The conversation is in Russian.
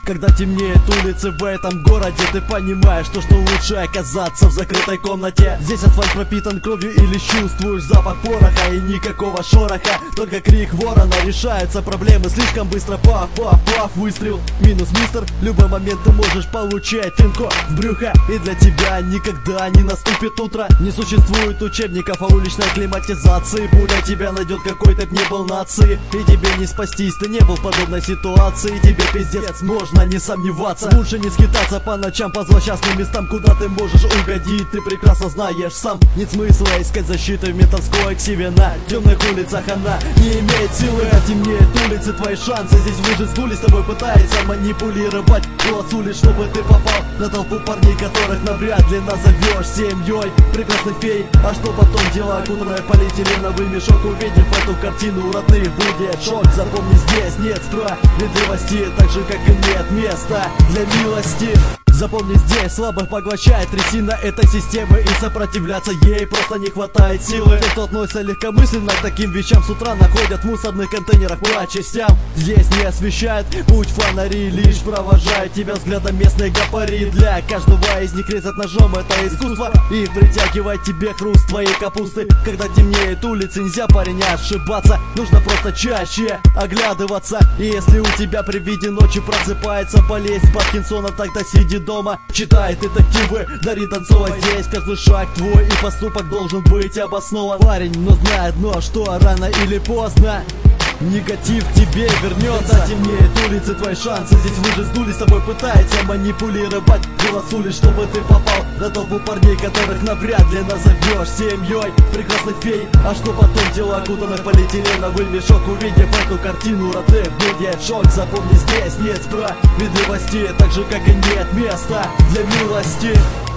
Когда темнеет улицы в этом городе, ты понимаешь, что лучше оказаться в закрытой комнате. Здесь асфальт пропитан кровью и лишь чувствуешь запах пороха и никакого шороха. Только крик ворона, решаются проблемы слишком быстро. Паф, паф, паф, выстрел. Минус мистер, любой момент ты можешь получать пинку в брюхо. И для тебя никогда не наступит утро. Не существует учебников о уличной климатизации. Пуля тебя найдет, какой ты б не был нации. И тебе не спастись, ты не был в подобной ситуации. Тебе пиздец, можно не сомневаться. Лучше не скитаться по ночам по злосчастным местам, куда ты можешь угодить. Ты прекрасно знаешь сам, нет смысла искать защиты в ментовской ксиве. На темных улицах она не имеет силы. А темнеет улицы, твои шансы здесь выжить сдули. С тобой пытается манипулировать голос улиц, чтобы ты попал на толпу парней, которых навряд ли назовешь семьей прекрасных фей. А что потом делать? Окутанная полиэтиленовый мешок. Увидев эту картину, у родных будет шок. Запомни, здесь нет справедливости, так же как и нет места для милости. Запомни, здесь слабых поглощает трясина этой системы, и сопротивляться ей просто не хватает силы. Те, кто относится легкомысленно к таким вещам, с утра находят в мусорных контейнерах по частям. Здесь не освещает путь фонари, лишь провожает тебя взглядом местные гопари. Для каждого из них резать ножом — это искусство, и притягивает тебе хруст твоей капусты. Когда темнеет улицы, нельзя, парень, ошибаться. Нужно просто чаще оглядываться. И если у тебя при виде ночи просыпается болезнь Паркинсона, тогда сиди дома, читай детективы, дари танцовать. Здесь каждый шаг твой и поступок должен быть обоснован. Парень, но знает одно, что рано или поздно негатив к тебе вернется. Когда темнеет улицы, твои шансы здесь выжить сдули. С тобой пытается манипулировать голос улиц, чтобы ты попал на толпу парней, которых навряд ли назовешь семьей прекрасных фей. А что потом дело, окутанное полиэтиленовый мешок. Увидев эту картину, родных будет шок. Запомни, здесь нет справедливости, так же как и нет места для милости.